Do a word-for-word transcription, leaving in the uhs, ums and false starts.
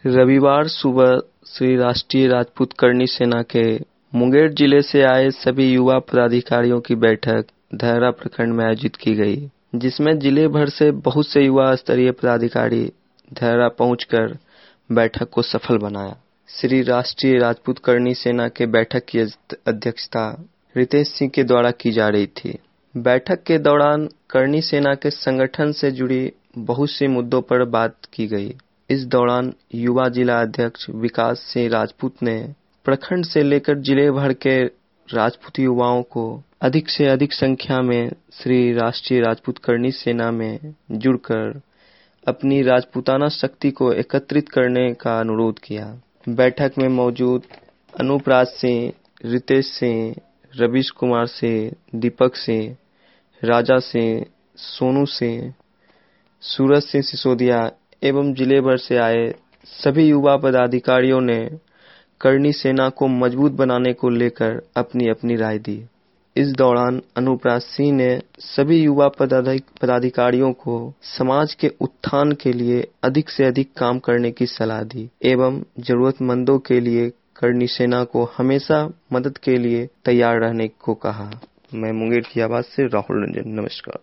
रविवार सुबह श्री राष्ट्रीय राजपूत करनी सेना के मुंगेर जिले से आए सभी युवा पदाधिकारियों की बैठक धैरा प्रखंड में आयोजित की गई, जिसमें जिले भर से बहुत से युवा स्तरीय पदाधिकारी धैरा पहुंचकर बैठक को सफल बनाया। श्री राष्ट्रीय राजपूत करनी सेना के बैठक की अध्यक्षता रितेश सिंह के द्वारा की जा रही थी। बैठक के दौरान करनी सेना के संगठन से जुड़ी बहुत से मुद्दों पर बात की गई। इस दौरान युवा जिला अध्यक्ष विकास सिंह राजपूत ने प्रखंड से लेकर जिले भर के राजपूत युवाओं को अधिक से अधिक संख्या में श्री राष्ट्रीय राजपूत करनी सेना में जुड़कर अपनी राजपूताना शक्ति को एकत्रित करने का अनुरोध किया। बैठक में मौजूद अनुपराज सिंह, रितेश सिंह, रवीश कुमार सिंह, दीपक सिंह, राजा सिंह, सोनू सिंह, सूरज सिंह सिसोदिया एवं जिले भर से आए सभी युवा पदाधिकारियों ने करनी सेना को मजबूत बनाने को लेकर अपनी अपनी राय दी। इस दौरान अनुपराज सिंह ने सभी युवा पदाधिकारियों को समाज के उत्थान के लिए अधिक से अधिक काम करने की सलाह दी एवं जरूरतमंदों के लिए करनी सेना को हमेशा मदद के लिए तैयार रहने को कहा। मैं मुंगेर की आवाज से राहुल रंजन, नमस्कार।